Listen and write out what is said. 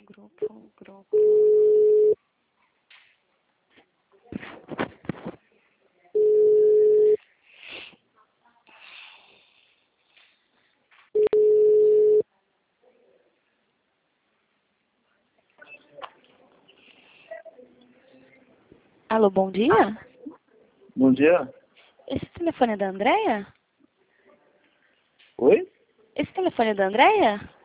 Grupo. Alô, bom dia? Bom dia. Esse telefone é da Andréia? Oi? Esse telefone é da Andréia?